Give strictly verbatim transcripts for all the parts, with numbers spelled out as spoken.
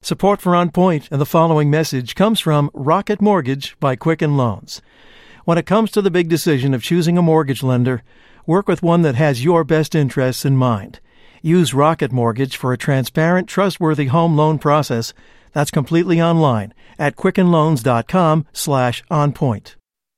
Support for On Point and the following message comes from Rocket Mortgage by Quicken Loans. When it comes to the big decision of choosing a mortgage lender, work with one that has your best interests in mind. Use Rocket Mortgage for a transparent, trustworthy home loan process that's completely online at quickenloans.com slash onpoint.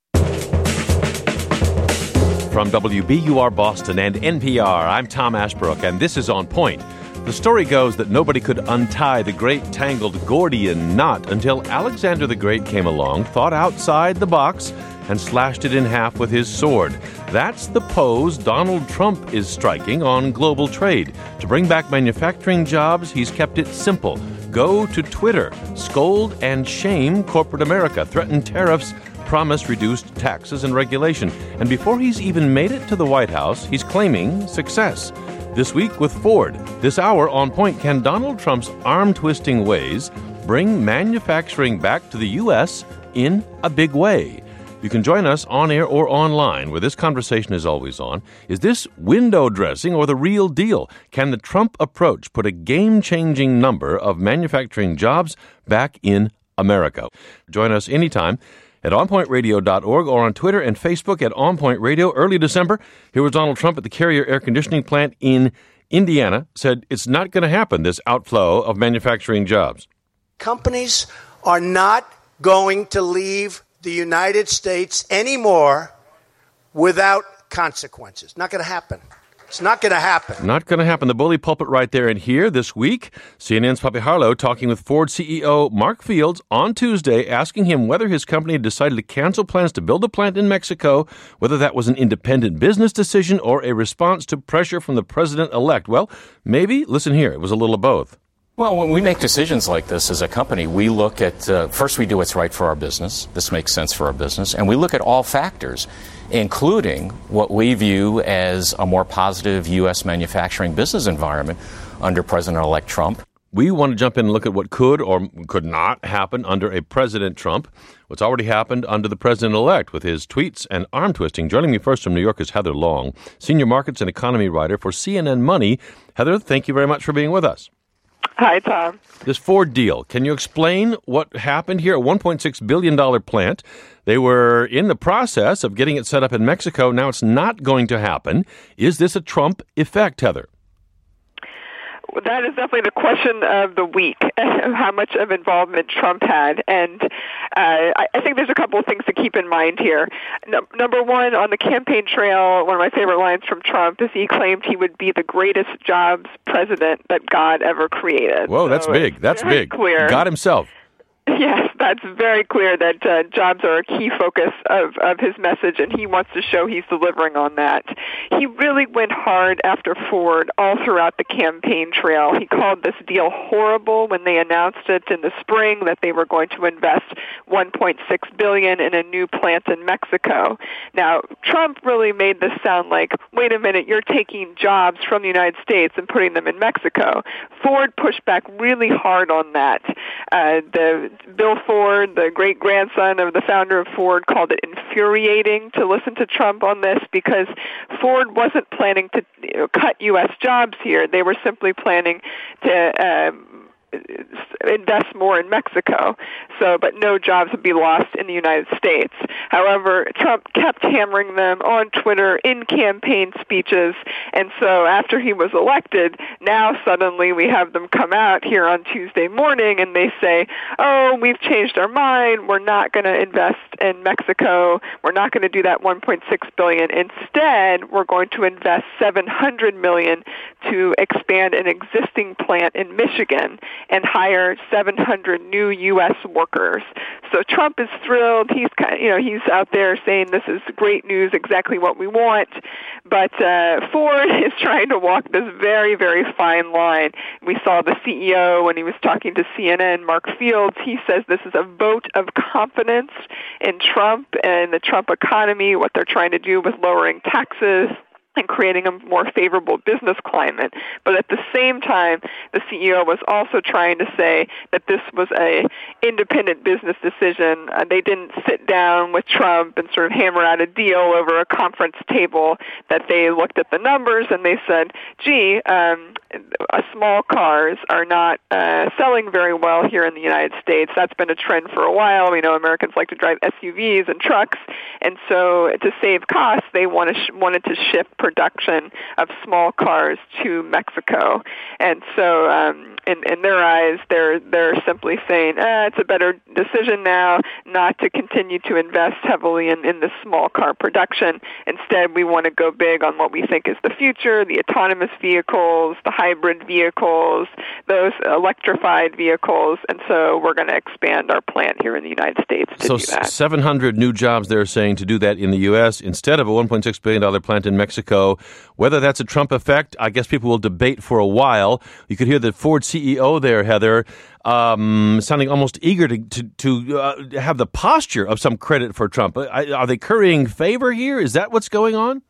From W B U R Boston and N P R, I'm Tom Ashbrook, and this is On Point. The story goes that nobody could untie the great tangled Gordian knot until Alexander the Great came along, thought outside the box, and slashed it in half with his sword. That's the pose Donald Trump is striking on global trade. To bring back manufacturing jobs, he's kept it simple. Go to Twitter, scold and shame corporate America, threaten tariffs, promise reduced taxes and regulation. And before he's even made it to the White House, he's claiming success. This week with Ford. This hour on Point, can Donald Trump's arm-twisting ways bring manufacturing back to the U S in a big way? You can join us on air or online, where this conversation is always on. Is this window dressing or the real deal? Can the Trump approach put a game-changing number of manufacturing jobs back in America? Join us anytime at on point radio dot org or on Twitter and Facebook at On Point Radio. Early December, here was Donald Trump at the Carrier air conditioning plant in Indiana, said it's not going to happen, this outflow of manufacturing jobs. Companies are not going to leave the United States anymore without consequences. Not going to happen. It's not going to happen. Not going to happen. The bully pulpit right there and here this week. C N N's Poppy Harlow talking with Ford C E O Mark Fields on Tuesday, asking him whether his company had decided to cancel plans to build a plant in Mexico, whether that was an independent business decision or a response to pressure from the president-elect. Well, maybe. Listen here. It was a little of both. Well, when we make decisions like this as a company, we look at, uh, first we do what's right for our business. This makes sense for our business. And we look at all factors, including what we view as a more positive U S manufacturing business environment under President-elect Trump. We want to jump in and look at what could or could not happen under a President Trump, what's already happened under the President-elect with his tweets and arm twisting. Joining me first from New York is Heather Long, Senior Markets and Economy Writer for C N N Money. Heather, thank you very much for being with us. Hi, Tom. This Ford deal, can you explain what happened here? A one point six billion dollars plant. They were in the process of getting it set up in Mexico. Now it's not going to happen. Is this a Trump effect, Heather? That is definitely the question of the week, how much of involvement Trump had. And uh, I, I think there's a couple of things to keep in mind here. No, number one, on the campaign trail, one of my favorite lines from Trump is he claimed he would be the greatest jobs president that God ever created. Whoa, that's so big. That's big. Clear. God himself. Yes, that's very clear that uh, jobs are a key focus of, of his message, and he wants to show he's delivering on that. He really went hard after Ford all throughout the campaign trail. He called this deal horrible when they announced it in the spring that they were going to invest one point six billion dollars in a new plant in Mexico. Now, Trump really made this sound like, wait a minute, you're taking jobs from the United States and putting them in Mexico. Ford pushed back really hard on that. Uh, the Bill Ford, the great-grandson of the founder of Ford, called it infuriating to listen to Trump on this because Ford wasn't planning to you know, cut U S jobs here. They were simply planning to um, invest more in Mexico, so but no jobs would be lost in the United States. However, Trump kept hammering them on Twitter in campaign speeches, and so after he was elected, now suddenly we have them come out here on Tuesday morning and they say, oh, we've changed our mind, we're not going to invest in Mexico, we're not going to do that one point six billion dollars. Instead, we're going to invest seven hundred million dollars to expand an existing plant in Michigan and hire seven hundred new U S workers. So Trump is thrilled. He's kind of, you know, he's out there saying this is great news, exactly what we want. But uh, Ford is trying to walk this very, very fine line. We saw the C E O when he was talking to C N N, Mark Fields. He says this is a vote of confidence in Trump and the Trump economy, what they're trying to do with lowering taxes and creating a more favorable business climate. But at the same time, the C E O was also trying to say that this was a independent business decision. Uh, they didn't sit down with Trump and sort of hammer out a deal over a conference table, that they looked at the numbers and they said, gee, um, uh, small cars are not uh, selling very well here in the United States. That's been a trend for a while. We know Americans like to drive S U Vs and trucks, and so to save costs, they want to sh- wanted to shift production of small cars to Mexico. And so um, in, in their eyes, they're they're simply saying, eh, it's a better decision now not to continue to invest heavily in, in the small car production. Instead, we want to go big on what we think is the future, the autonomous vehicles, the hybrid vehicles, those electrified vehicles, and so we're going to expand our plant here in the United States to so do that. seven hundred new jobs, they're saying, to do that in the U S instead of a one point six billion dollars plant in Mexico. Whether that's a Trump effect, I guess people will debate for a while. You could hear the Ford C E O there, Heather, um, sounding almost eager to to, to uh, have the posture of some credit for Trump. Are they currying favor here? Is that what's going on?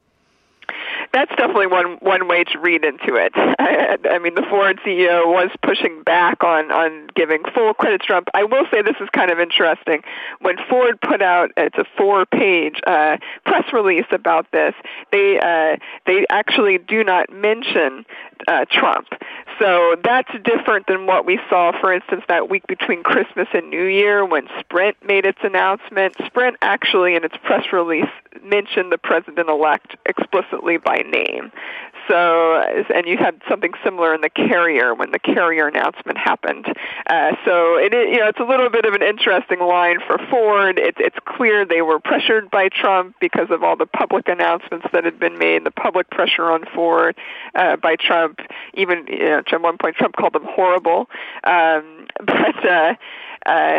That's definitely one one way to read into it. I, I mean, the Ford C E O was pushing back on, on giving full credit to Trump. I will say this is kind of interesting. When Ford put out, it's a four-page uh, press release about this, they uh, they actually do not mention uh, Trump. So that's different than what we saw, for instance, that week between Christmas and New Year when Sprint made its announcement. Sprint actually, in its press release, mentioned the president-elect explicitly by name. So, and you had something similar in the Carrier when the Carrier announcement happened. Uh, so it, you know, it's a little bit of an interesting line for Ford. It, it's clear they were pressured by Trump because of all the public announcements that had been made, the public pressure on Ford uh, by Trump. Even, you know, at one point, Trump called them horrible. Um, but uh, uh,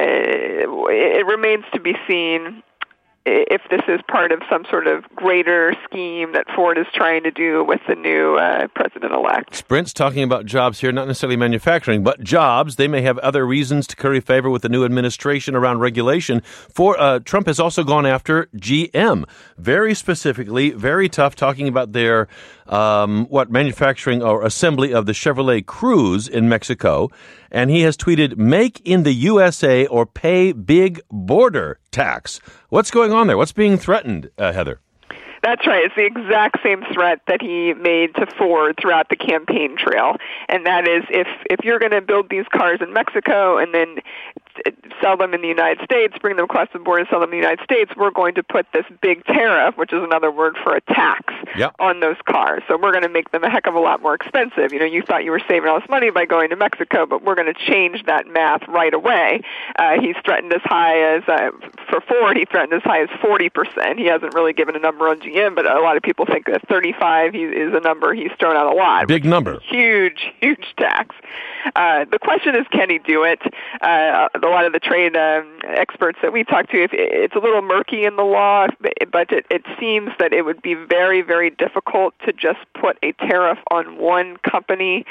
it remains to be seen if this is part of some sort of greater scheme that Ford is trying to do with the new uh, president-elect. Sprint's talking about jobs here, not necessarily manufacturing, but jobs. They may have other reasons to curry favor with the new administration around regulation. For uh, Trump has also gone after G M, very specifically, very tough, talking about their um, what manufacturing or assembly of the Chevrolet Cruze in Mexico. And he has tweeted, "Make in the U S A or pay big border tax." What's going on there? What's being threatened, uh, Heather? That's right. It's the exact same threat that he made to Ford throughout the campaign trail. And that is, if, if you're going to build these cars in Mexico and then sell them in the United States, bring them across the border and sell them in the United States, we're going to put this big tariff, which is another word for a tax, yep. on those cars. So we're going to make them a heck of a lot more expensive. You know, you thought you were saving all this money by going to Mexico, but we're going to change that math right away. Uh, he's threatened as high as, uh, for Ford, he threatened as high as forty percent. He hasn't really given a number on G M, but a lot of people think that thirty-five is a number he's thrown out a lot. Big number. Huge, huge tax. Uh, the question is, can he do it? Uh, a lot of the trade um, experts that we talk to, if it's a little murky in the law, but it, it seems that it would be very, very difficult to just put a tariff on one company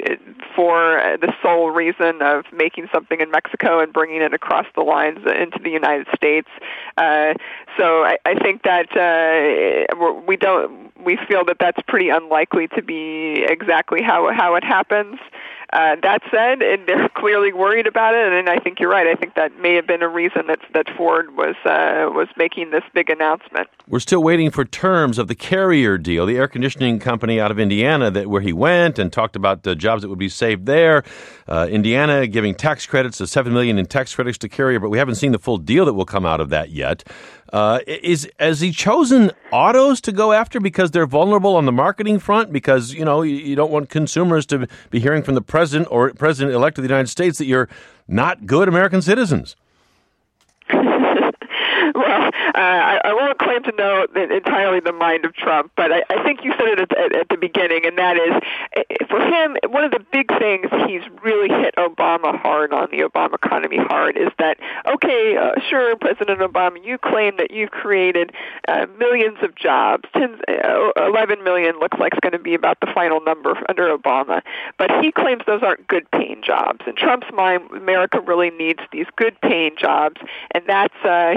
for the sole reason of making something in Mexico and bringing it across the lines into the United States. Uh, so I, I think that uh, we don't. We feel that that's pretty unlikely to be exactly how how it happens. Uh, that said, and they're clearly worried about it, and I think you're right. I think that may have been a reason that that Ford was uh, was making this big announcement. We're still waiting for terms of the Carrier deal, the air conditioning company out of Indiana, that where he went and talked about the jobs that would be saved there. Uh, Indiana giving tax credits, of seven million dollars in tax credits to Carrier, but we haven't seen the full deal that will come out of that yet. Uh, is has he chosen autos to go after because they're vulnerable on the marketing front? Because, you know, you, you don't want consumers to be hearing from the president or president-elect of the United States that you're not good American citizens. Well, uh, I, I won't claim to know entirely the mind of Trump, but I, I think you said it at, at, at the beginning, and that is, for him, one of the big things he's really hit Obama hard on, the Obama economy hard, is that, okay, uh, sure, President Obama, you claim that you've created uh, millions of jobs, tens, uh, eleven million looks like it's going to be about the final number under Obama, but he claims those aren't good-paying jobs. In Trump's mind, America really needs these good-paying jobs, and that's, uh, he sees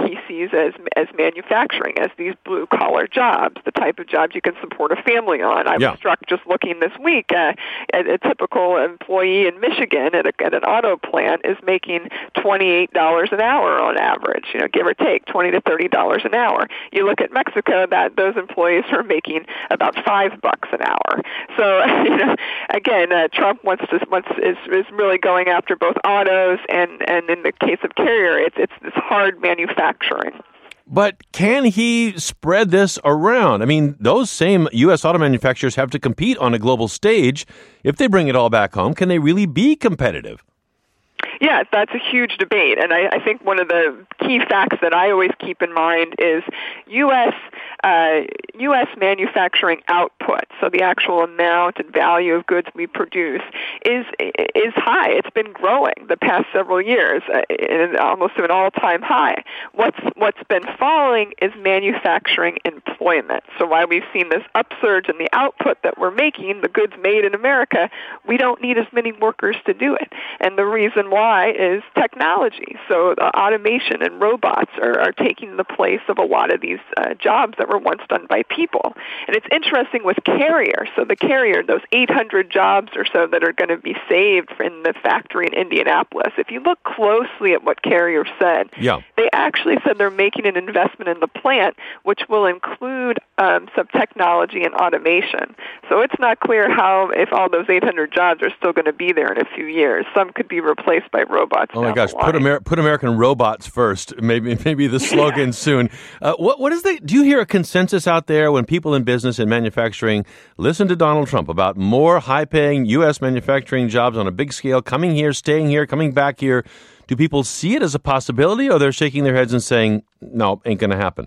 these as as manufacturing, as these blue-collar jobs, the type of jobs you can support a family on. I yeah. was struck just looking this week uh, at a typical employee in Michigan at, a, at an auto plant is making twenty-eight dollars an hour on average, you know, give or take, twenty to thirty dollars an hour. You look at Mexico, that those employees are making about five bucks an hour. So, you know, again, uh, Trump wants to wants is is really going after both autos and, and in the case of Carrier, it's it's this hard manufacturing. But can he spread this around? I mean, those same U S auto manufacturers have to compete on a global stage. If they bring it all back home, can they really be competitive? Yeah, that's a huge debate. And I, I think one of the key facts that I always keep in mind is U S uh, U S manufacturing output, so the actual amount and value of goods we produce, is is high. It's been growing the past several years, uh, in almost to an all-time high. What's What's been falling is manufacturing employment. So while we've seen this upsurge in the output that we're making, the goods made in America, we don't need as many workers to do it. And the reason why is technology. So the automation and robots are, are taking the place of a lot of these uh, jobs that were once done by people. And it's interesting with Carrier. So the Carrier, those eight hundred jobs or so that are going to be saved in the factory in Indianapolis, if you look closely at what Carrier said, yeah. they actually said they're making an investment in the plant, which will include um, some technology and automation. So it's not clear how, if all those eight hundred jobs are still going to be there in a few years. Some could be replaced by robots. Oh my gosh! Put Amer- put American robots first. Maybe maybe the slogan yeah. soon. Uh, what what is the? Do you hear a consensus out there when people in business and manufacturing listen to Donald Trump about more high-paying U S manufacturing jobs on a big scale coming here, staying here, coming back here? Do people see it as a possibility, or they're shaking their heads and saying, "No, ain't going to happen"?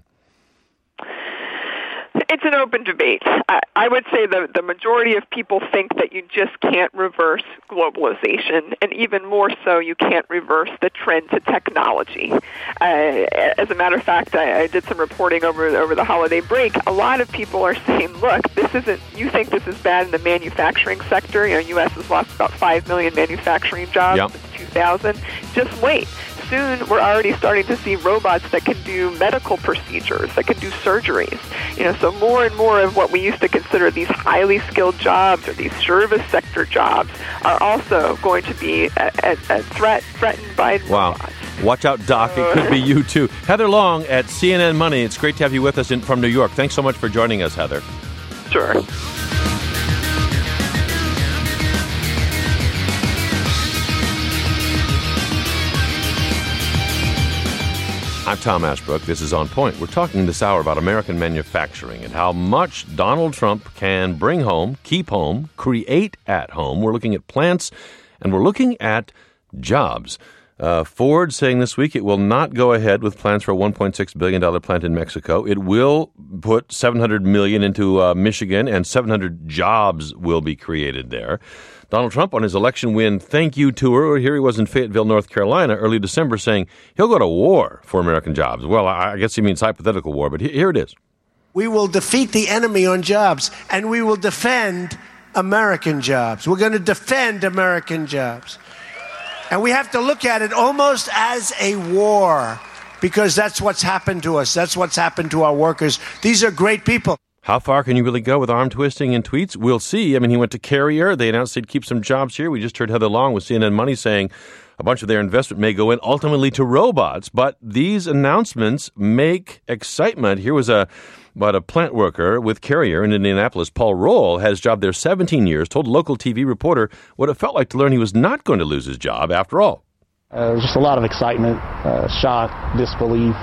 It's an open debate. I, I would say the, the majority of people think that you just can't reverse globalization, and even more so, you can't reverse the trend to technology. Uh, as a matter of fact, I, I did some reporting over over the holiday break. A lot of people are saying, look, this isn't, you think this is bad in the manufacturing sector. You know, U S has lost about five million manufacturing jobs yep. since two thousand. Just wait. Soon, we're already starting to see robots that can do medical procedures, that can do surgeries. You know, so more and more of what we used to consider these highly skilled jobs or these service sector jobs are also going to be a, a, a threat threatened by wow. robots. Watch out, Doc. It could be you, too. Heather Long at C N N Money. It's great to have you with us in, from New York. Thanks so much for joining us, Heather. Sure. I'm Tom Ashbrook. This is On Point. We're talking this hour about American manufacturing and how much Donald Trump can bring home, keep home, create at home. We're looking at plants, and we're looking at jobs. Uh, Ford saying this week it will not go ahead with plans for a one point six billion dollars plant in Mexico. It will put seven hundred million dollars into uh, Michigan, and seven hundred jobs will be created there. Donald Trump on his election win thank you tour, here he was in Fayetteville, North Carolina, early December, saying he'll go to war for American jobs. Well, I guess he means hypothetical war, but here it is. We will defeat the enemy on jobs, and we will defend American jobs. We're going to defend American jobs. And we have to look at it almost as a war, because that's what's happened to us. That's what's happened to our workers. These are great people. How far can you really go with arm twisting and tweets? We'll see. I mean, he went to Carrier. They announced they'd keep some jobs here. We just heard Heather Long with C N N Money saying a bunch of their investment may go in ultimately to robots. But these announcements make excitement. Here was a about a plant worker with Carrier in Indianapolis. Paul Roll had his job there seventeen years, told a local T V reporter what it felt like to learn he was not going to lose his job after all. Uh, there was just a lot of excitement, uh, shock, disbelief.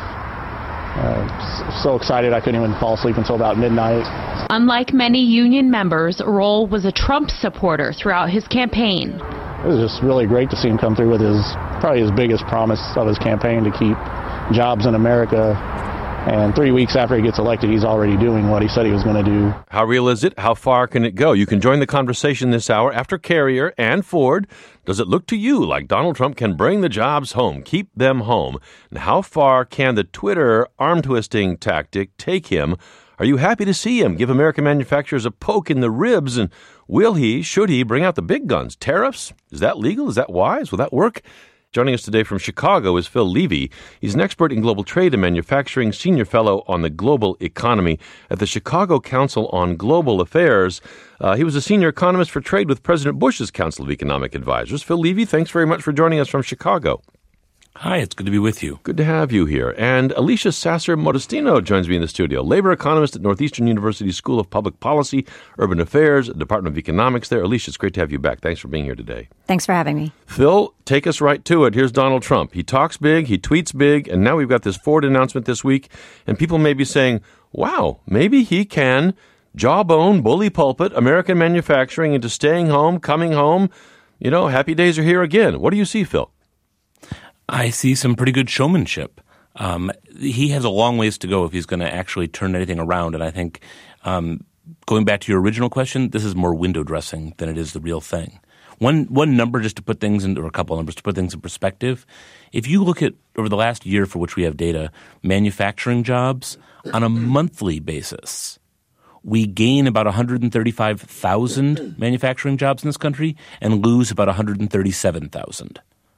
Uh, so excited I couldn't even fall asleep until about midnight. Unlike many union members, Roll was a Trump supporter throughout his campaign. It was just really great to see him come through with his probably his biggest promise of his campaign to keep jobs in America. And three weeks after he gets elected, he's already doing what he said he was going to do. How real is it? How far can it go? You can join the conversation this hour after Carrier and Ford. Does it look to you like Donald Trump can bring the jobs home, keep them home? And how far can the Twitter arm-twisting tactic take him? Are you happy to see him give American manufacturers a poke in the ribs? And will he, should he, bring out the big guns? Tariffs? Is that legal? Is that wise? Will that work? Joining us today from Chicago is Phil Levy. He's an expert in global trade and manufacturing, senior fellow on the global economy at the Chicago Council on Global Affairs. Uh, he was a senior economist for trade with President Bush's Council of Economic Advisors. Phil Levy, thanks very much for joining us from Chicago. Hi, it's good to be with you. Good to have you here. And Alicia Sasser-Modestino joins me in the studio, labor economist at Northeastern University School of Public Policy, Urban Affairs, Department of Economics there. Alicia, it's great to have you back. Thanks for being here today. Thanks for having me. Phil, take us right to it. Here's Donald Trump. He talks big, he tweets big, and now we've got this Ford announcement this week, and people may be saying, wow, maybe he can jawbone, bully pulpit American manufacturing into staying home, coming home. You know, happy days are here again. What do you see, Phil? I see some pretty good showmanship. Um, he has a long ways to go if he's going to actually turn anything around. And I think um, going back to your original question, this is more window dressing than it is the real thing. One one number just to put things into, or a couple of numbers to put things in perspective. If you look at over the last year for which we have data, manufacturing jobs on a monthly basis, we gain about one hundred thirty-five thousand manufacturing jobs in this country and lose about one hundred thirty-seven thousand.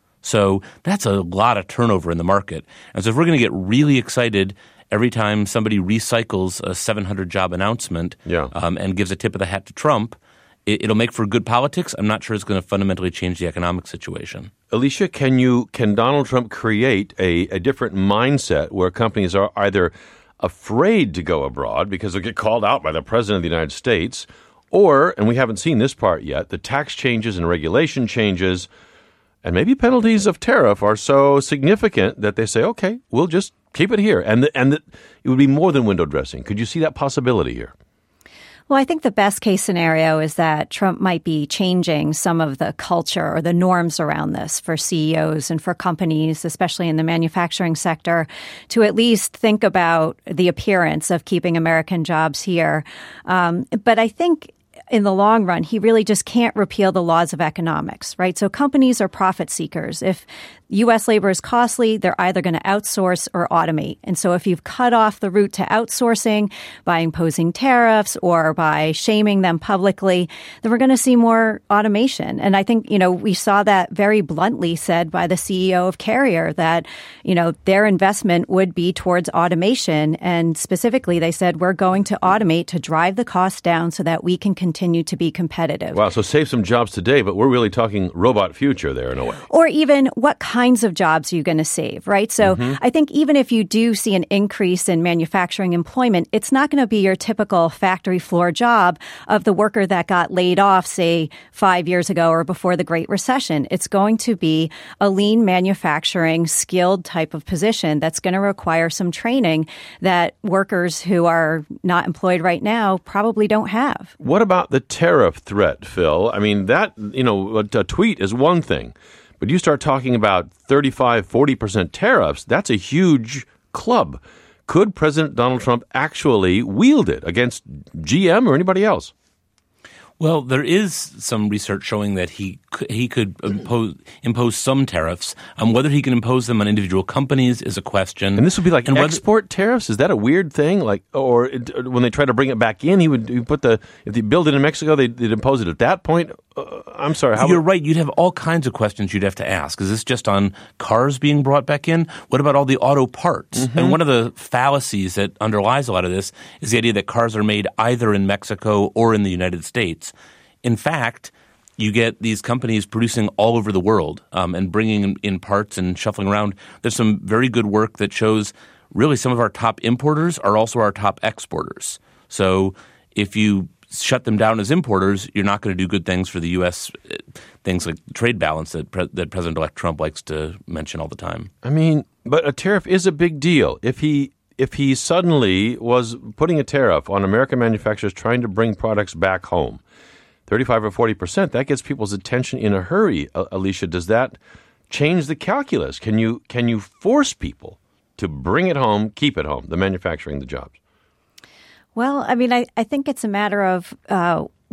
So that's a lot of turnover in the market. And so if we're going to get really excited every time somebody recycles a seven hundred job announcement yeah. um, and gives a tip of the hat to Trump, it, it'll make for good politics. I'm not sure it's going to fundamentally change the economic situation. Alicia, can you can Donald Trump create a, a different mindset where companies are either afraid to go abroad because they'll get called out by the President of the United States, or, and we haven't seen this part yet, the tax changes and regulation changes and maybe penalties of tariff are so significant that they say, okay, we'll just keep it here. And the, and the, it would be more than window dressing. Could you see that possibility here? Well, I think the best case scenario is that Trump might be changing some of the culture or the norms around this for C E Os and for companies, especially in the manufacturing sector, to at least think about the appearance of keeping American jobs here. Um, but I think in the long run, he really just can't repeal the laws of economics, right? So companies are profit seekers. If U S labor is costly, they're either going to outsource or automate. And so if you've cut off the route to outsourcing by imposing tariffs or by shaming them publicly, then we're going to see more automation. And I think, you know, we saw that very bluntly said by the C E O of Carrier that, you know, their investment would be towards automation. And specifically, they said, we're going to automate to drive the cost down so that we can continue to be competitive. Wow. So save some jobs today, but we're really talking robot future there in a way. Or even what kinds of jobs are you going to save, right? So mm-hmm. I think even if you do see an increase in manufacturing employment, it's not going to be your typical factory floor job of the worker that got laid off, say, five years ago or before the Great Recession. It's going to be a lean manufacturing skilled type of position that's going to require some training that workers who are not employed right now probably don't have. What about the tariff threat, Phil? I mean, that, you know, a, a tweet is one thing. But you start talking about thirty-five, forty percent tariffs, that's a huge club. Could President Donald Trump actually wield it against G M or anybody else? Well, there is some research showing that he could, he could impose, impose some tariffs. Um, whether he can impose them on individual companies is a question. And this would be like and export whether, tariffs? Is that a weird thing? Like, or it, when they try to bring it back in, he would he put the if they build it in Mexico, they'd, they'd impose it at that point. Uh, I'm sorry. How You're would, right. You'd have all kinds of questions you'd have to ask. Is this just on cars being brought back in? What about all the auto parts? Mm-hmm. And one of the fallacies that underlies a lot of this is the idea that cars are made either in Mexico or in the United States. In fact, you get these companies producing all over the world um, and bringing in parts and shuffling around. There's some very good work that shows really some of our top importers are also our top exporters. So if you shut them down as importers, you're not going to do good things for the U S, things like trade balance that, pre- that President-elect Trump likes to mention all the time. I mean, but a tariff is a big deal. If he if he suddenly was putting a tariff on American manufacturers trying to bring products back home, thirty-five or forty percent, that gets people's attention in a hurry. Uh, Alicia, does that change the calculus? Can you can you force people to bring it home, keep it home, the manufacturing, the jobs? Well, I mean, I, I think it's a matter of uh,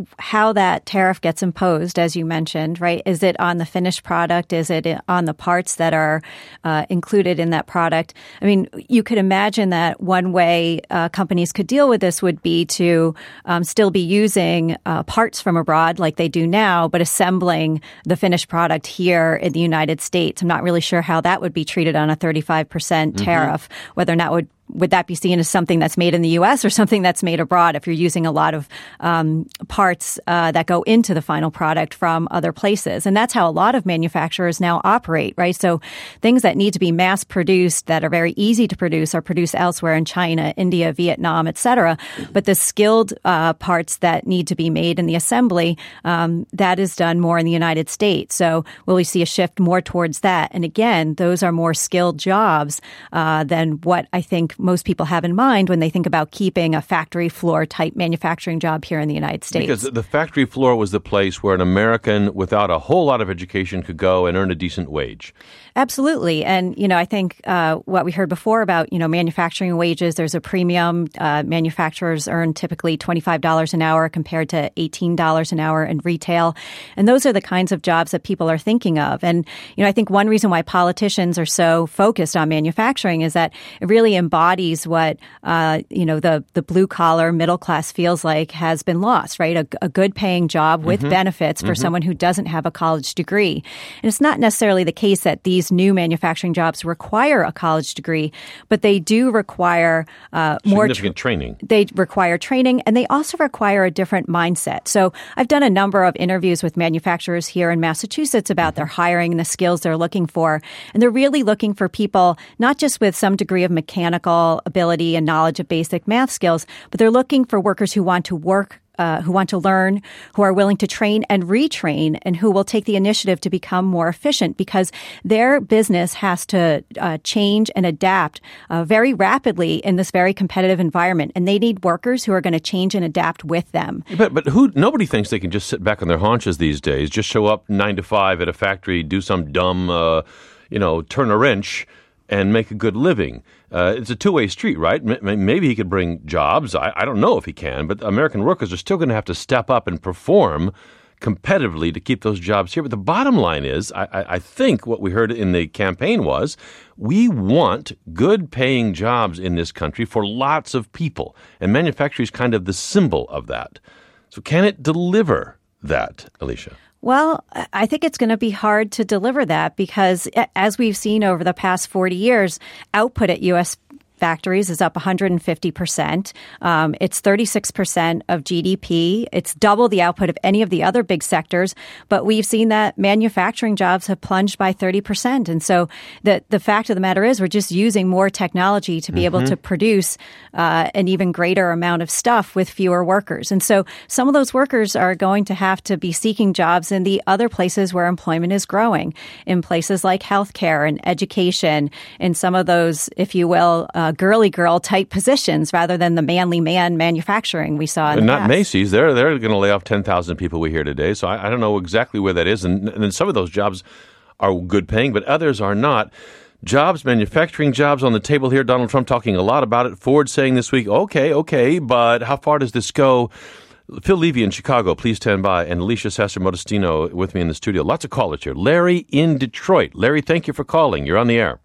how that tariff gets imposed, as you mentioned, right? Is it on the finished product? Is it on the parts that are uh, included in that product? I mean, you could imagine that one way uh, companies could deal with this would be to um, still be using uh, parts from abroad like they do now, but assembling the finished product here in the United States. I'm not really sure how that would be treated on a thirty-five percent tariff, mm-hmm. whether or not would Would that be seen as something that's made in the U S or something that's made abroad if you're using a lot of um, parts uh, that go into the final product from other places? And that's how a lot of manufacturers now operate, right? So things that need to be mass produced that are very easy to produce are produced elsewhere in China, India, Vietnam, et cetera. But the skilled uh, parts that need to be made in the assembly, um, that is done more in the United States. So will we see a shift more towards that? And again, those are more skilled jobs uh, than what I think most people have in mind when they think about keeping a factory floor type manufacturing job here in the United States. Because the factory floor was the place where an American without a whole lot of education could go and earn a decent wage. Absolutely. And, you know, I think uh, what we heard before about, you know, manufacturing wages, there's a premium. Uh, manufacturers earn typically twenty-five dollars an hour compared to eighteen dollars an hour in retail. And those are the kinds of jobs that people are thinking of. And, you know, I think one reason why politicians are so focused on manufacturing is that it really embodies what, uh, you know, the, the blue collar middle class feels like has been lost, right? A, a good paying job with mm-hmm. benefits for mm-hmm. someone who doesn't have a college degree. And it's not necessarily the case that these new manufacturing jobs require a college degree, but they do require uh, more significant tra- training. They require training, and they also require a different mindset. So I've done a number of interviews with manufacturers here in Massachusetts about their hiring and the skills they're looking for. And they're really looking for people not just with some degree of mechanical ability and knowledge of basic math skills, but they're looking for workers who want to work Uh, who want to learn, who are willing to train and retrain, and who will take the initiative to become more efficient because their business has to uh, change and adapt uh, very rapidly in this very competitive environment. And they need workers who are going to change and adapt with them. But but who nobody thinks they can just sit back on their haunches these days, just show up nine to five at a factory, do some dumb, uh, you know, turn a wrench and make a good living. Uh, it's a two-way street, right? M- maybe he could bring jobs. I, I don't know if he can, but American workers are still going to have to step up and perform competitively to keep those jobs here. But the bottom line is, I, I think what we heard in the campaign was, we want good-paying jobs in this country for lots of people, and manufacturing is kind of the symbol of that. So can it deliver that, Alicia? Well, I think it's going to be hard to deliver that because, as we've seen over the past forty years, output at U S factories is up one hundred fifty percent. Um, it's thirty-six percent of G D P. It's double the output of any of the other big sectors. But we've seen that manufacturing jobs have plunged by thirty percent. And so the, the fact of the matter is we're just using more technology to be mm-hmm. able to produce uh, an even greater amount of stuff with fewer workers. And so some of those workers are going to have to be seeking jobs in the other places where employment is growing, in places like healthcare and education, in some of those, if you will, uh, girly girl type positions rather than the manly man manufacturing we saw in and the not past. Macy's. They're they're going to lay off ten thousand people we hear today. So I, I don't know exactly where that is. And, and then some of those jobs are good paying, but others are not. Jobs, manufacturing jobs on the table here. Donald Trump talking a lot about it. Ford saying this week, okay, okay, but how far does this go? Phil Levy in Chicago, please stand by. And Alicia Sasser-Modestino with me in the studio. Lots of callers here. Larry in Detroit. Larry, thank you for calling. You're on the air.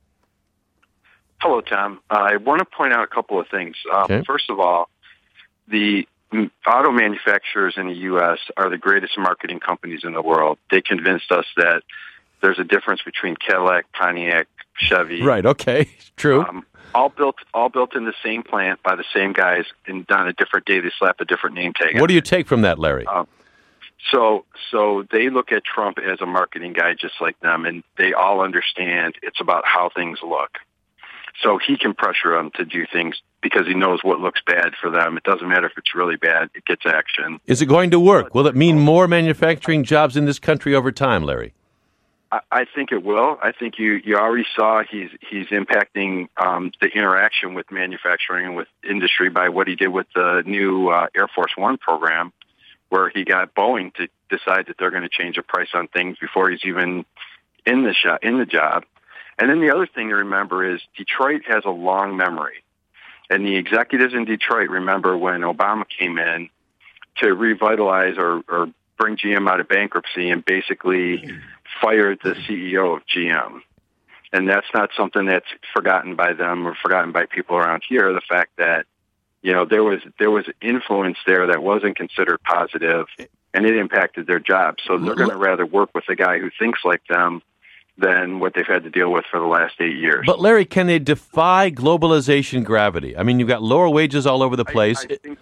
Hello, Tom. Uh, I want to point out a couple of things. Um, okay. First of all, the auto manufacturers in the U S are the greatest marketing companies in the world. They convinced us that there's a difference between Cadillac, Pontiac, Chevy. Right, okay, true. Um, all built all built in the same plant by the same guys, and on a different day they slap a different name tag on. What do you take from that, Larry? Um, so so they look at Trump as a marketing guy just like them, and they all understand it's about how things look. So he can pressure them to do things because he knows what looks bad for them. It doesn't matter if it's really bad. It gets action. Is it going to work? Will it mean more manufacturing jobs in this country over time, Larry? I, I think it will. I think you, you already saw he's he's impacting um, the interaction with manufacturing and with industry by what he did with the new uh, Air Force One program, where he got Boeing to decide that they're going to change the price on things before he's even in the shop, in the job. And then the other thing to remember is Detroit has a long memory. And the executives in Detroit remember when Obama came in, to revitalize or, or bring G M out of bankruptcy and basically fired the C E O of G M. And that's not something that's forgotten by them or forgotten by people around here. The fact that, you know, there was there was influence there that wasn't considered positive, and it impacted their jobs. So they're going to rather work with a guy who thinks like them than what they've had to deal with for the last eight years. But, Larry, can they defy globalization gravity? I mean, you've got lower wages all over the place. I, I, think,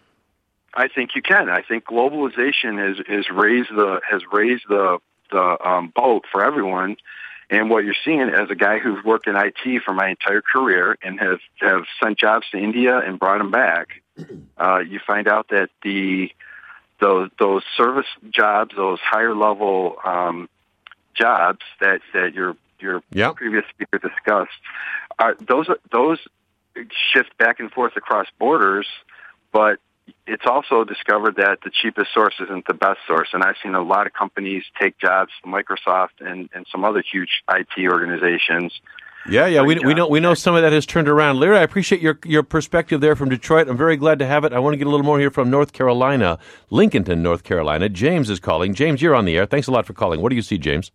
I think you can. I think globalization has, has raised the has raised the the um, boat for everyone. And what you're seeing as a guy who's worked in I T for my entire career and have, have sent jobs to India and brought them back, uh, you find out that the those those service jobs, those higher level um, jobs that, that your your yep. previous speaker discussed, are those those shift back and forth across borders, but it's also discovered that the cheapest source isn't the best source. And I've seen a lot of companies take jobs from Microsoft and, and some other huge I T organizations. Yeah, yeah, we, we know we know some of that has turned around. Larry, I appreciate your your perspective there from Detroit. I'm very glad to have it. I want to get a little more here from North Carolina, Lincolnton, North Carolina. James is calling. James, you're on the air. Thanks a lot for calling. What do you see, James?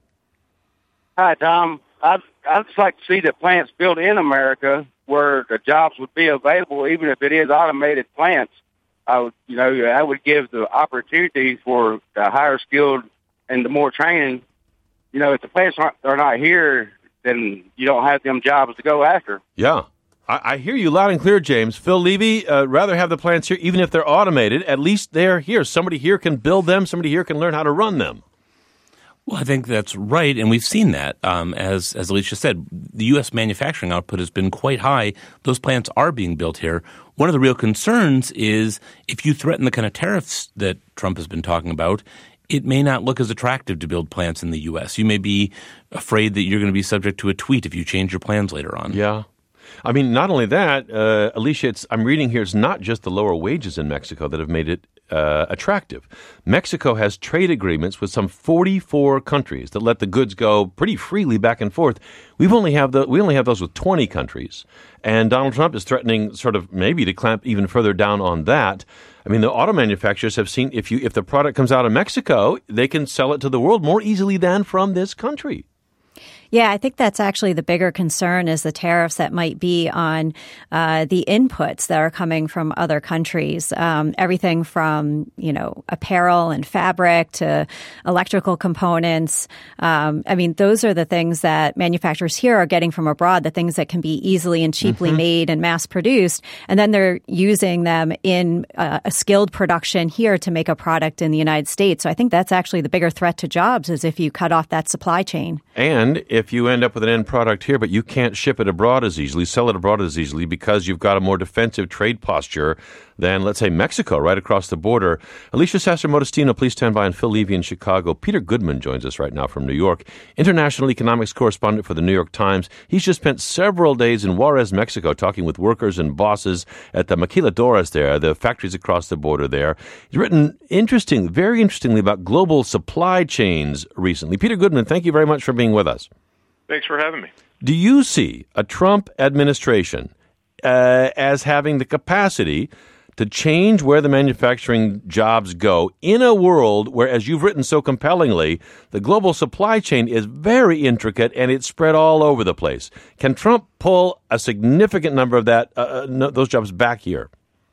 Hi, Tom. I'd, I'd just like to see the plants built in America where the jobs would be available, even if it is automated plants. I would, you know, I would give the opportunity for the higher skilled and the more training. You know, if the plants aren't, are not here, then you don't have them jobs to go after. Yeah. I, I hear you loud and clear, James. Phil Levy, uh, rather have the plants here, even if they're automated. At least they're here. Somebody here can build them. Somebody here can learn how to run them. Well, I think that's right, and we've seen that. Um, as as Alicia said, the U S manufacturing output has been quite high. Those plants are being built here. One of the real concerns is if you threaten the kind of tariffs that Trump has been talking about, it may not look as attractive to build plants in the U S. You may be afraid that you're going to be subject to a tweet if you change your plans later on. Yeah. I mean, not only that, uh, Alicia, it's, I'm reading here, it's not just the lower wages in Mexico that have made it uh, attractive. Mexico has trade agreements with some forty-four countries that let the goods go pretty freely back and forth. We've only have the, we only have those with twenty countries. And Donald Trump is threatening sort of maybe to clamp even further down on that. I mean, the auto manufacturers have seen if you if the product comes out of Mexico, they can sell it to the world more easily than from this country. Yeah, I think that's actually the bigger concern is the tariffs that might be on uh, the inputs that are coming from other countries. Um, everything from, you know, apparel and fabric to electrical components. Um, I mean, those are the things that manufacturers here are getting from abroad, the things that can be easily and cheaply mm-hmm. made and mass produced. And then they're using them in uh, a skilled production here to make a product in the United States. So I think that's actually the bigger threat to jobs is if you cut off that supply chain. And if you end up with an end product here, but you can't ship it abroad as easily, sell it abroad as easily because you've got a more defensive trade posture than, let's say, Mexico right across the border. Alicia Sasser-Modestino, please stand by, and Phil Levy in Chicago. Peter Goodman joins us right now from New York, international economics correspondent for the New York Times. He's just spent several days in Juarez, Mexico, talking with workers and bosses at the maquiladoras there, the factories across the border there. He's written interesting, very interestingly about global supply chains recently. Peter Goodman, thank you very much for being with us. Thanks for having me. Do you see a Trump administration uh, as having the capacity to change where the manufacturing jobs go in a world where, as you've written so compellingly, the global supply chain is very intricate and it's spread all over the place? Can Trump pull a significant number of that uh, no, those jobs back here?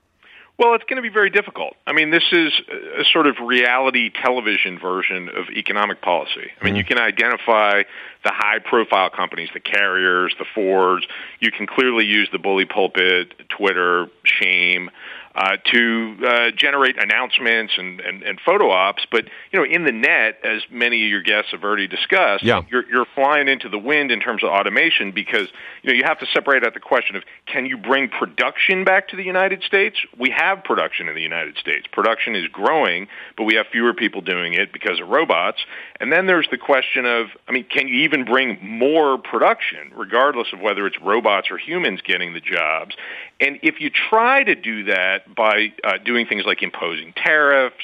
Well, it's going to be very difficult. I mean, this is a sort of reality television version of economic policy. I mean, mm-hmm. you can identify the high-profile companies, the Carriers, the Fords. You can clearly use the bully pulpit, Twitter, shame, uh, to uh, generate announcements and, and, and photo ops. But, you know, in the net, as many of your guests have already discussed, yeah. you're, you're flying into the wind in terms of automation because, you know, you have to separate out the question of, can you bring production back to the United States? We have production in the United States. Production is growing, but we have fewer people doing it because of robots. And then there's the question of, I mean, can you even bring more production, regardless of whether it's robots or humans getting the jobs? And if you try to do that by uh, doing things like imposing tariffs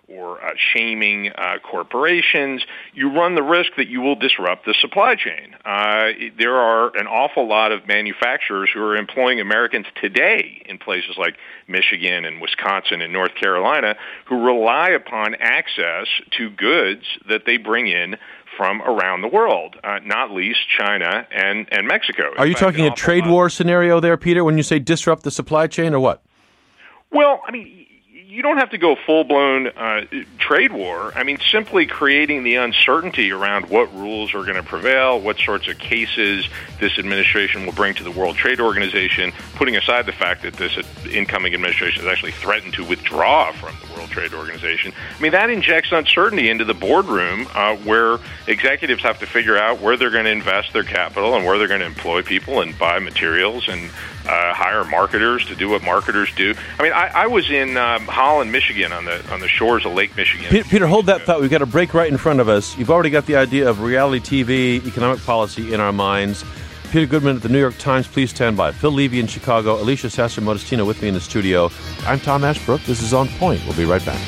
or uh, shaming uh, corporations, you run the risk that you will disrupt the supply chain. Uh, there are an awful lot of manufacturers who are employing Americans today in places like Michigan and Wisconsin and North Carolina who rely upon access to goods that they bring in from around the world, uh, not least China and, and Mexico. Are you talking a trade war scenario there, Peter, when you say disrupt the supply chain, or what? Well, I mean, you don't have to go full-blown uh, trade war. I mean, simply creating the uncertainty around what rules are going to prevail, what sorts of cases this administration will bring to the World Trade Organization, putting aside the fact that this incoming administration has actually threatened to withdraw from the World Trade Organization. I mean, that injects uncertainty into the boardroom uh, where executives have to figure out where they're going to invest their capital and where they're going to employ people and buy materials and uh, hire marketers to do what marketers do. I mean, I, I was in um, Holland, Michigan, on the on the shores of Lake Michigan. Peter, Peter, hold that thought. We've got a break right in front of us. You've already got the idea of reality T V, economic policy in our minds. Peter Goodman at the New York Times, please stand by. Phil Levy in Chicago, Alicia Sasser-Modestino with me in the studio. I'm Tom Ashbrook. This is On Point. We'll be right back.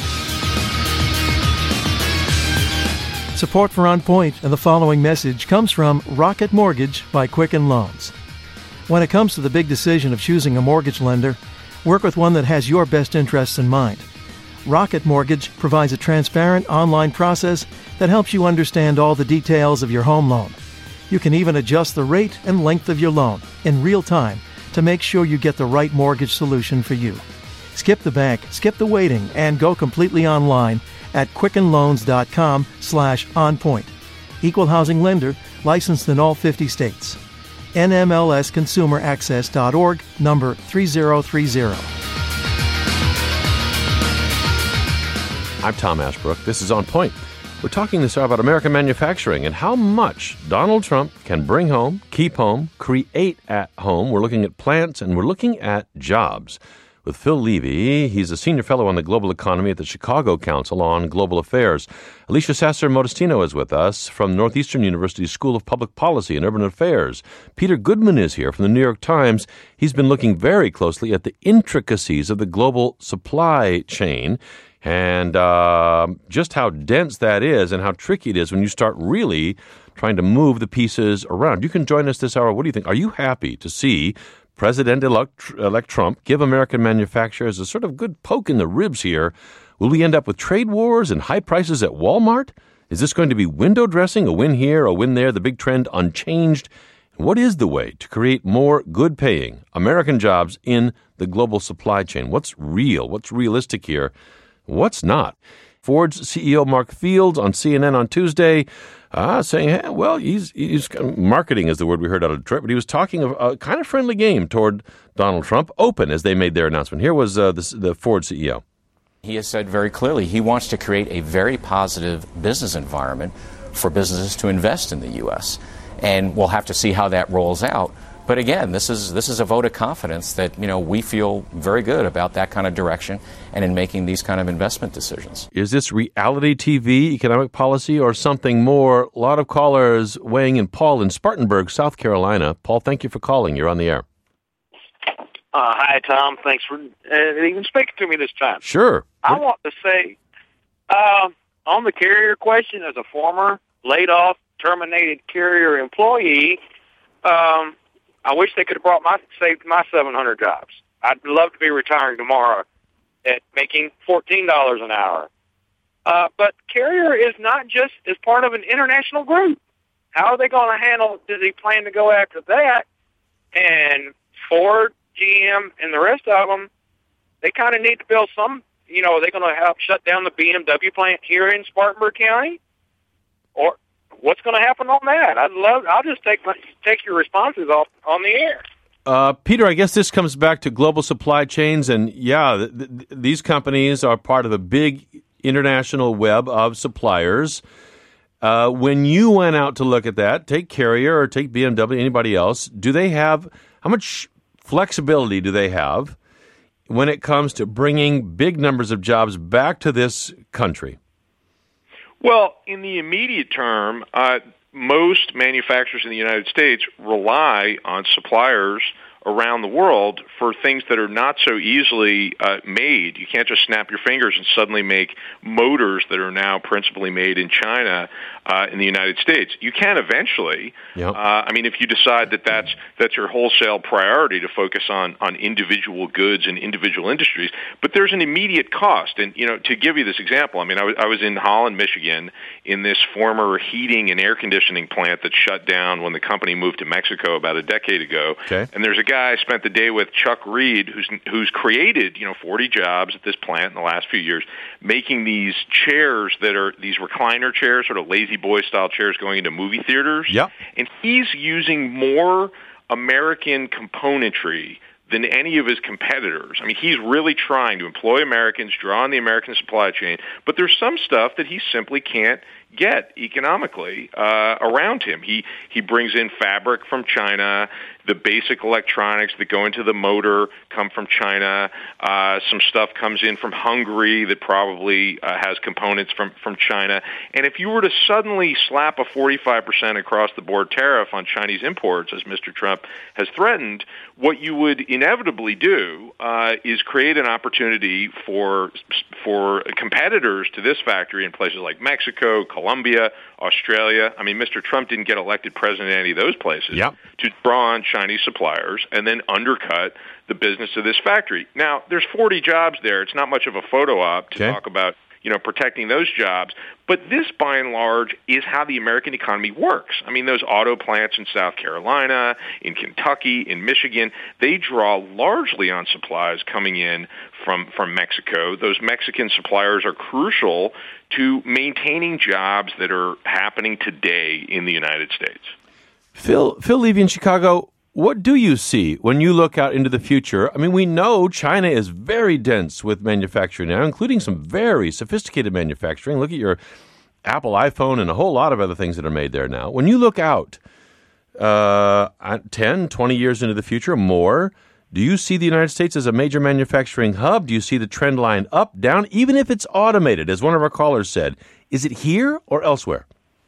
Support for On Point and the following message comes from Rocket Mortgage by Quicken Loans. When it comes to the big decision of choosing a mortgage lender, work with one that has your best interests in mind. Rocket Mortgage provides a transparent online process that helps you understand all the details of your home loan. You can even adjust the rate and length of your loan in real time to make sure you get the right mortgage solution for you. Skip the bank, skip the waiting, and go completely online at quickenloans.com slash onpoint. Equal housing lender, licensed in all fifty states. N M L S consumer access dot org, number three zero three zero. I'm Tom Ashbrook. This is On Point. We're talking this hour about American manufacturing and how much Donald Trump can bring home, keep home, create at home. We're looking at plants and we're looking at jobs. With Phil Levy, he's a senior fellow on the global economy at the Chicago Council on Global Affairs. Alicia Sasser-Modestino is with us from Northeastern University School of Public Policy and Urban Affairs. Peter Goodman is here from the New York Times. He's been looking very closely at the intricacies of the global supply chain and uh, just how dense that is and how tricky it is when you start really trying to move the pieces around. You can join us this hour. What do you think? Are you happy to see President-elect Trump give American manufacturers a sort of good poke in the ribs here? Will we end up with trade wars and high prices at Walmart? Is this going to be window dressing, a win here, a win there, the big trend unchanged? What is the way to create more good-paying American jobs in the global supply chain? What's real? What's realistic here? What's not? Ford's C E O Mark Fields on C N N on Tuesday uh, saying, hey, well, he's, he's marketing is the word we heard out of Detroit, but he was talking of a kind of friendly game toward Donald Trump, open as they made their announcement. Here was uh, the, the Ford C E O. He has said very clearly he wants to create a very positive business environment for businesses to invest in the U S. And we'll have to see how that rolls out. But again, this is this is a vote of confidence that, you know, we feel very good about that kind of direction and in making these kind of investment decisions. Is this reality T V, economic policy, or something more? A lot of callers weighing in. Paul in Spartanburg, South Carolina. Paul, thank you for calling. You're on the air. Uh, hi, Tom. Thanks for uh, even speaking to me this time. Sure. I want to say, uh, on the carrier question, as a former laid-off, terminated carrier employee, um, I wish they could have brought my saved my seven hundred jobs. I'd love to be retiring tomorrow at making fourteen dollars an hour. Uh, but Carrier is not just as part of an international group. How are they going to handle? Does he plan to go after that? And Ford, G M, and the rest of them, they kind of need to build some. You know, are they going to help shut down the B M W plant here in Spartanburg County, or what's going to happen on that? I'd love. I'll just take my, take your responses off on the air. Uh, Peter, I guess this comes back to global supply chains, and yeah, th- th- these companies are part of a big international web of suppliers. Uh, when you went out to look at that, take Carrier or take B M W, anybody else, do they have how much flexibility do they have when it comes to bringing big numbers of jobs back to this country? Well, in the immediate term, uh, most manufacturers in the United States rely on suppliers around the world for things that are not so easily uh, made. You can't just snap your fingers and suddenly make motors that are now principally made in China uh, in the United States. You can eventually. Yep. Uh, I mean, if you decide that that's that's your wholesale priority to focus on on individual goods and individual industries, but there's an immediate cost. And you know, to give you this example, I mean, I was I was in Holland, Michigan, in this former heating and air conditioning plant that shut down when the company moved to Mexico about a decade ago. Okay. And there's a guy I spent the day with, Chuck Reed, who's who's created you know forty jobs at this plant in the last few years, making these chairs that are these recliner chairs, sort of lazy boy style chairs going into movie theaters. Yep. And he's using more American componentry than any of his competitors. I mean, he's really trying to employ Americans, draw on the American supply chain, but there's some stuff that he simply can't get economically uh, around him. He he brings in fabric from China. The basic electronics that go into the motor come from China. Uh, some stuff comes in from Hungary that probably uh, has components from, from China. And if you were to suddenly slap a forty-five percent across-the-board tariff on Chinese imports, as Mister Trump has threatened, what you would inevitably do uh, is create an opportunity for for competitors to this factory in places like Mexico, Colombia, Australia. I mean, Mister Trump didn't get elected president in any of those places yep. to draw on Chinese suppliers and then undercut the business of this factory. Now, there's forty jobs there. It's not much of a photo op to okay. talk about, you know, protecting those jobs. But this, by and large, is how the American economy works. I mean, those auto plants in South Carolina, in Kentucky, in Michigan, they draw largely on supplies coming in from, from Mexico. Those Mexican suppliers are crucial to maintaining jobs that are happening today in the United States. Phil, Phil Levy in Chicago, what do you see when you look out into the future? I mean, we know China is very dense with manufacturing now, including some very sophisticated manufacturing. Look at your Apple iPhone and a whole lot of other things that are made there now. When you look out uh, ten, twenty years into the future, more, do you see the United States as a major manufacturing hub? Do you see the trend line up, down, even if it's automated, as one of our callers said? Is it here or elsewhere?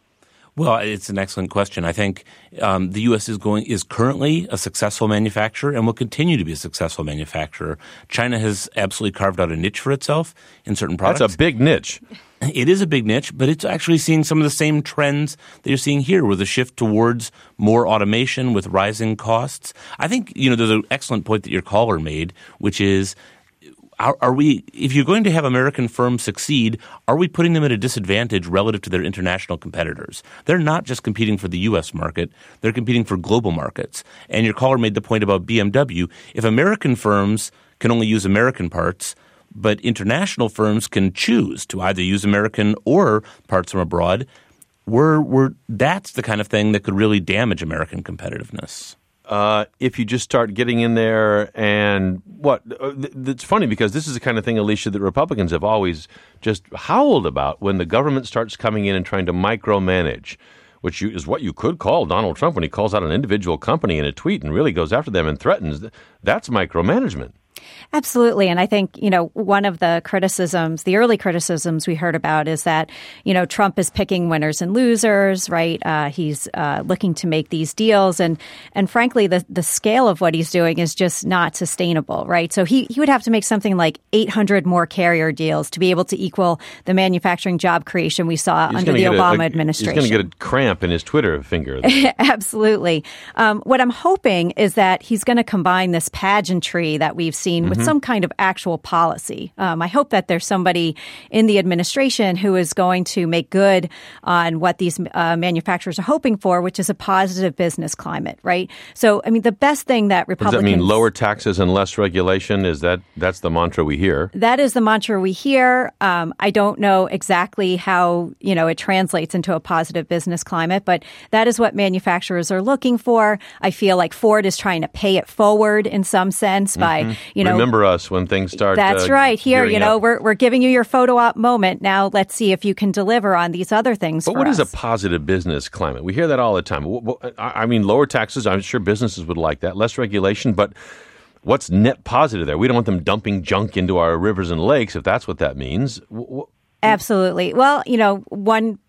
Well, it's an excellent question. I think um, the U S is going is currently a successful manufacturer and will continue to be a successful manufacturer. China has absolutely carved out a niche for itself in certain products. That's a big niche. It is a big niche, but it's actually seeing some of the same trends that you're seeing here with a shift towards more automation with rising costs. I think, you know, there's an excellent point that your caller made, which is Are, are we, if you're going to have American firms succeed, are we putting them at a disadvantage relative to their international competitors? They're not just competing for the U S market. They're competing for global markets. And your caller made the point about B M W. If American firms can only use American parts, but international firms can choose to either use American or parts from abroad, we're, we're, that's the kind of thing that could really damage American competitiveness. Uh, if you just start getting in there and what it's funny because this is the kind of thing, Alicia, that Republicans have always just howled about when the government starts coming in and trying to micromanage, which you, is what you could call Donald Trump when he calls out an individual company in a tweet and really goes after them and threatens. That's micromanagement. Absolutely. And I think, you know, one of the criticisms, the early criticisms we heard about is that, you know, Trump is picking winners and losers, right? Uh, he's uh, looking to make these deals. And and frankly, the, the scale of what he's doing is just not sustainable, right? So he, he would have to make something like eight hundred more carrier deals to be able to equal the manufacturing job creation we saw he's under the Obama a, a, administration. He's going to get a cramp in his Twitter finger. Absolutely. Um, what I'm hoping is that he's going to combine this pageantry that we've seen with Mm-hmm. some kind of actual policy. Um, I hope that there's somebody in the administration who is going to make good on what these uh, manufacturers are hoping for, which is a positive business climate, right? So, I mean, the best thing that Republicans... Does that mean lower taxes and less regulation? Is that that's the mantra we hear? That is the mantra we hear. Um, I don't know exactly how, you know, it translates into a positive business climate, but that is what manufacturers are looking for. I feel like Ford is trying to pay it forward in some sense by, mm-hmm. you know... Remember us when things start. That's uh, right. Here, you know, up. we're we're giving you your photo op moment. Now let's see if you can deliver on these other things. But for what us. is a positive business climate? We hear that all the time. I mean, lower taxes. I'm sure businesses would like that. Less regulation, but what's net positive there? We don't want them dumping junk into our rivers and lakes, if that's what that means. Absolutely. Well, you know, one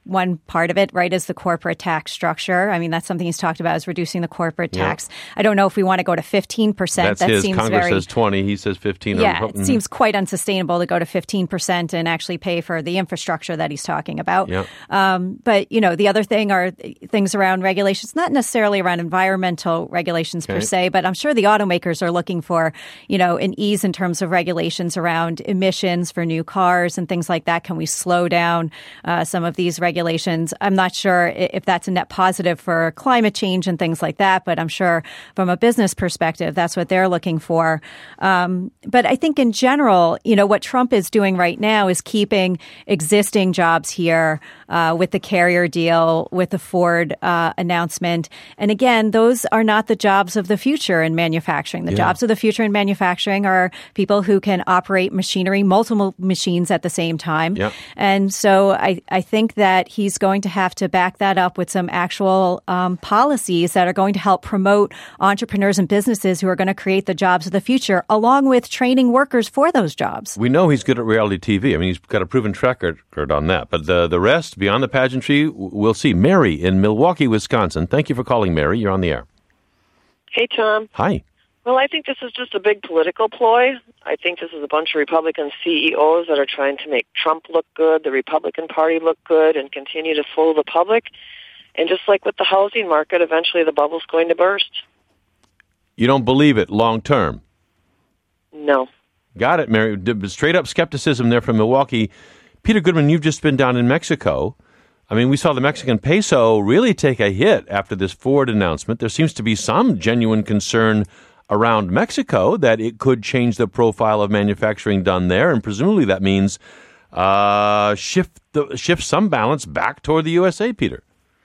one part of it, right, is the corporate tax structure. I mean, that's something he's talked about, is reducing the corporate tax. Yeah. I don't know if we want to go to fifteen percent. That's that his. Seems Congress very, says twenty. He says fifteen. Yeah, mm-hmm. it seems quite unsustainable to go to fifteen percent and actually pay for the infrastructure that he's talking about. Yeah. Um, but, you know, the other thing are things around regulations, not necessarily around environmental regulations okay. per se, but I'm sure the automakers are looking for, you know, an ease in terms of regulations around emissions for new cars and things like that. Can we slow down uh, some of these regulations? I'm not sure if that's a net positive for climate change and things like that, but I'm sure from a business perspective, that's what they're looking for. Um, but I think in general, you know, what Trump is doing right now is keeping existing jobs here uh, with the Carrier deal, with the Ford uh, announcement. And again, those are not the jobs of the future in manufacturing. The yeah. jobs of the future in manufacturing are people who can operate machinery, multiple machines at the same time. Yeah. And so I, I think that he's going to have to back that up with some actual um, policies that are going to help promote entrepreneurs and businesses who are going to create the jobs of the future, along with training workers for those jobs. We know he's good at reality T V. I mean, he's got a proven track record on that. But the, the rest, beyond the pageantry, we'll see. Mary in Milwaukee, Wisconsin. Thank you for calling, Mary. You're on the air. Hey, Tom. Hi. Well, I think this is just a big political ploy. I think this is a bunch of Republican C E Os that are trying to make Trump look good, the Republican Party look good, and continue to fool the public. And just like with the housing market, eventually the bubble's going to burst. You don't believe it long term? No. Got it, Mary. Straight up skepticism there from Milwaukee. Peter Goodman, you've just been down in Mexico. I mean, we saw the Mexican peso really take a hit after this Ford announcement. There seems to be some genuine concern around Mexico that it could change the profile of manufacturing done there, and presumably that means uh, shift the, shift some balance back toward the U S A, Peter.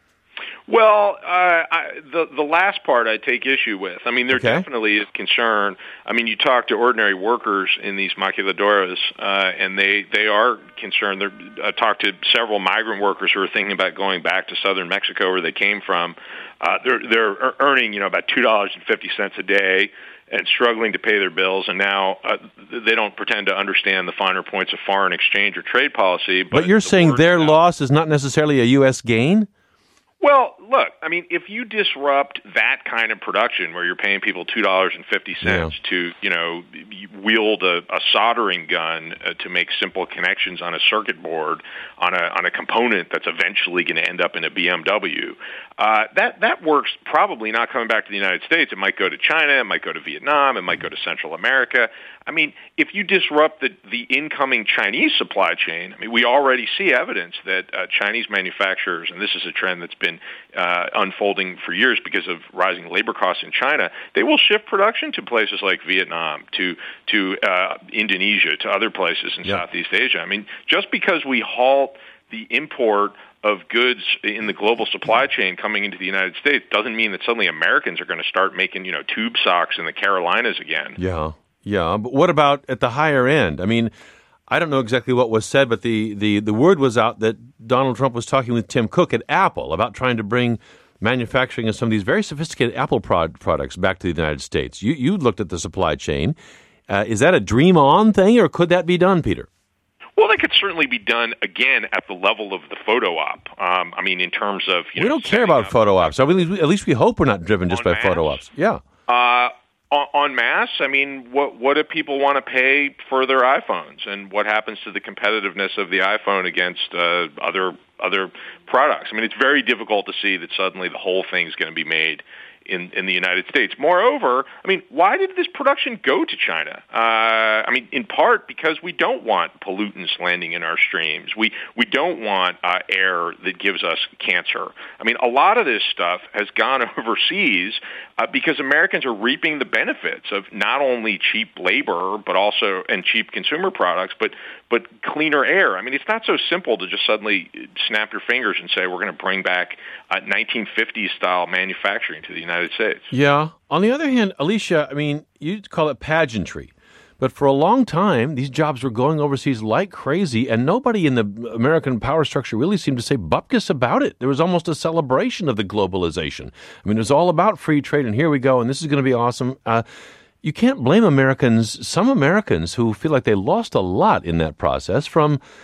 Well, uh, I, the the last part I take issue with. I mean, there okay. definitely is concern. I mean, you talk to ordinary workers in these maquiladoras, uh, and they, they are concerned. They're, I talked to several migrant workers who are thinking about going back to southern Mexico where they came from. Uh, they're they're earning you know about two dollars and fifty cents a day and struggling to pay their bills, and now uh, they don't pretend to understand the finer points of foreign exchange or trade policy. But, but you're the saying their about, loss is not necessarily a U S gain? Well, look, I mean, if you disrupt that kind of production where you're paying people two dollars and fifty cents yeah. to, you know, wield a, a soldering gun uh, to make simple connections on a circuit board on a on a component that's eventually going to end up in a B M W, uh, that that works probably not coming back to the United States. It might go to China, it might go to Vietnam, it might go to Central America. I mean, if you disrupt the, the incoming Chinese supply chain, I mean, we already see evidence that uh, Chinese manufacturers, and this is a trend that's been uh, unfolding for years because of rising labor costs in China, they will shift production to places like Vietnam, to to uh, Indonesia, to other places in yep. Southeast Asia. I mean, just because we halt the import of goods in the global supply chain coming into the United States doesn't mean that suddenly Americans are going to start making, you know, tube socks in the Carolinas again. Yeah. Yeah, but what about at the higher end? I mean, I don't know exactly what was said, but the, the, the word was out that Donald Trump was talking with Tim Cook at Apple about trying to bring manufacturing of some of these very sophisticated Apple prod- products back to the United States. You you looked at the supply chain. Uh, is that a dream on thing, or could that be done, Peter? Well, that could certainly be done, again, at the level of the photo op. Um, I mean, in terms of... You we know, don't care about photo ops. So at least, at least we hope we're not driven just by mass. photo ops. Yeah. Uh En masse, I mean, what what do people want to pay for their iPhones, and what happens to the competitiveness of the iPhone against uh, other other products? I mean, it's very difficult to see that suddenly the whole thing is going to be made in, in the United States. Moreover, I mean, why did this production go to China? Uh, I mean, in part because we don't want pollutants landing in our streams. We we don't want uh, air that gives us cancer. I mean, a lot of this stuff has gone overseas uh, because Americans are reaping the benefits of not only cheap labor, but also and cheap consumer products, but but cleaner air. I mean, it's not so simple to just suddenly snap your fingers and say we're going to bring back uh, nineteen fifties style manufacturing to the United States. Yeah. On the other hand, Alicia, I mean, you call it pageantry, but for a long time, these jobs were going overseas like crazy, and nobody in the American power structure really seemed to say bupkis about it. There was almost a celebration of the globalization. I mean, it was all about free trade, and here we go, and this is going to be awesome. Uh, you can't blame Americans, some Americans who feel like they lost a lot in that process from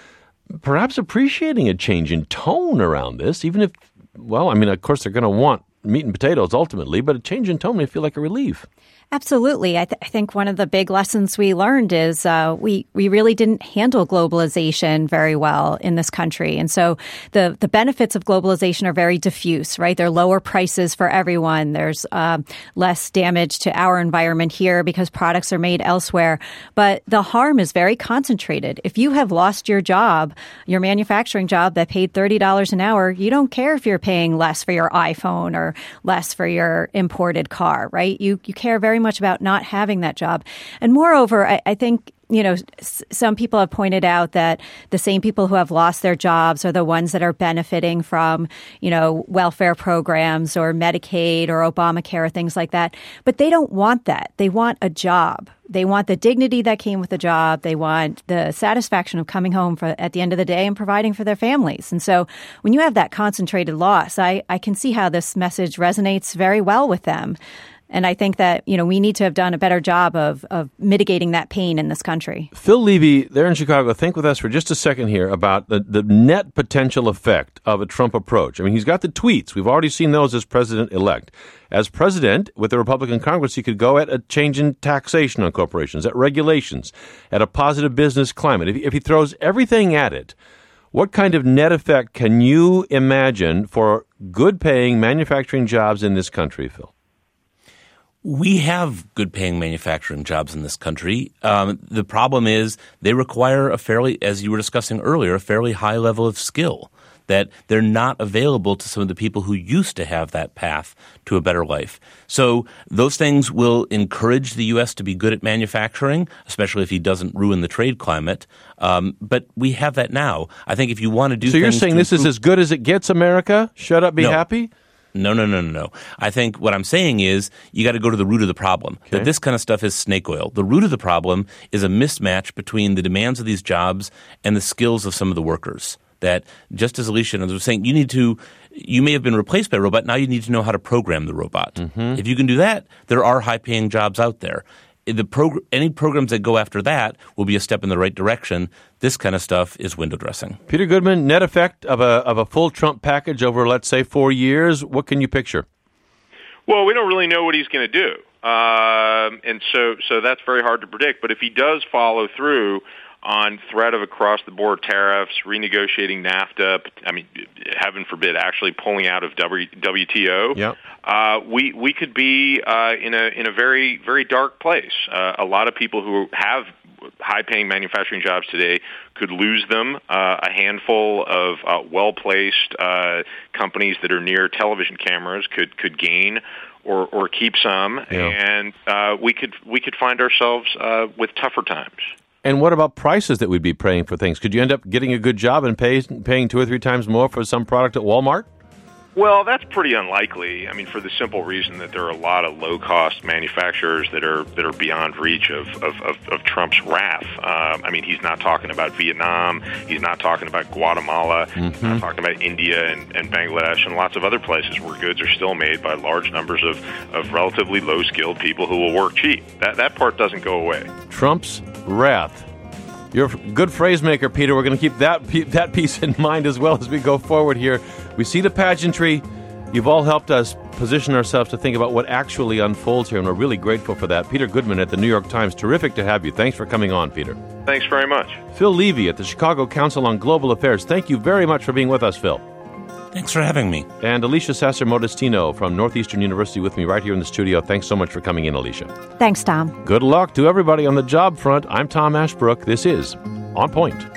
perhaps appreciating a change in tone around this, even if, well, I mean, of course, they're going to want meat and potatoes ultimately, but a change in tone may feel like a relief. Absolutely. I, th- I think one of the big lessons we learned is uh, we we really didn't handle globalization very well in this country. And so the, the benefits of globalization are very diffuse, right? There are lower prices for everyone. There's uh, less damage to our environment here because products are made elsewhere. But the harm is very concentrated. If you have lost your job, your manufacturing job that paid thirty dollars an hour, you don't care if you're paying less for your iPhone or less for your imported car, right? You, you care very much about not having that job. And moreover, I, I think, you know, s- some people have pointed out that the same people who have lost their jobs are the ones that are benefiting from, you know, welfare programs or Medicaid or Obamacare or things like that. But they don't want that. They want a job. They want the dignity that came with the job. They want the satisfaction of coming home for, at the end of the day and providing for their families. And so when you have that concentrated loss, I, I can see how this message resonates very well with them. And I think that, you know, we need to have done a better job of, of mitigating that pain in this country. Phil Levy, there in Chicago, think with us for just a second here about the, the net potential effect of a Trump approach. I mean, he's got the tweets. We've already seen those as president-elect. As president, with the Republican Congress, he could go at a change in taxation on corporations, at regulations, at a positive business climate. If, if he throws everything at it, what kind of net effect can you imagine for good-paying manufacturing jobs in this country, Phil? We have good-paying manufacturing jobs in this country. Um, the problem is they require a fairly, as you were discussing earlier, a fairly high level of skill that they're not available to some of the people who used to have that path to a better life. So those things will encourage the U S to be good at manufacturing, especially if he doesn't ruin the trade climate. Um, but we have that now. I think if you want to do so things you're saying this improve- is as good as it gets, America? Shut up, be no. happy? No, no, no, no, no. I think what I'm saying is you got to go to the root of the problem. Okay. That this kind of stuff is snake oil. The root of the problem is a mismatch between the demands of these jobs and the skills of some of the workers. That just as Alicia was saying, you need to – you may have been replaced by a robot. Now you need to know how to program the robot. Mm-hmm. If you can do that, there are high-paying jobs out there. The prog- any programs that go after that will be a step in the right direction. This kind of stuff is window dressing. Peter Goodman, net effect of a of a full Trump package over, let's say, four years. What can you picture? Well, we don't really know what he's going to do, um, and so so that's very hard to predict. But if he does follow through on threat of across-the-board tariffs, renegotiating NAFTA, I mean, heaven forbid, actually pulling out of W T O, yep. uh, we we could be uh, in a in a very very dark place. Uh, a lot of people who have high-paying manufacturing jobs today could lose them. Uh, a handful of uh, well-placed uh, companies that are near television cameras could could gain or or keep some, yeah. and uh, we could we could find ourselves uh, with tougher times. And what about prices that we'd be paying for things? Could you end up getting a good job and pay, paying two or three times more for some product at Walmart? Well, that's pretty unlikely. I mean, for the simple reason that there are a lot of low-cost manufacturers that are that are beyond reach of of, of, of Trump's wrath. Um, I mean, he's not talking about Vietnam. He's not talking about Guatemala. Mm-hmm. He's not talking about India and, and Bangladesh and lots of other places where goods are still made by large numbers of, of relatively low-skilled people who will work cheap. That that part doesn't go away. Trump's wrath. You're a good phrase maker, Peter. We're going to keep that that piece in mind as well as we go forward here. We see the pageantry. You've all helped us position ourselves to think about what actually unfolds here, and we're really grateful for that. Peter Goodman at the New York Times. Terrific to have you. Thanks for coming on, Peter. Thanks very much. Phil Levy at the Chicago Council on Global Affairs. Thank you very much for being with us, Phil. Thanks for having me. And Alicia Sasser-Modestino from Northeastern University with me right here in the studio. Thanks so much for coming in, Alicia. Thanks, Tom. Good luck to everybody on the job front. I'm Tom Ashbrook. This is On Point.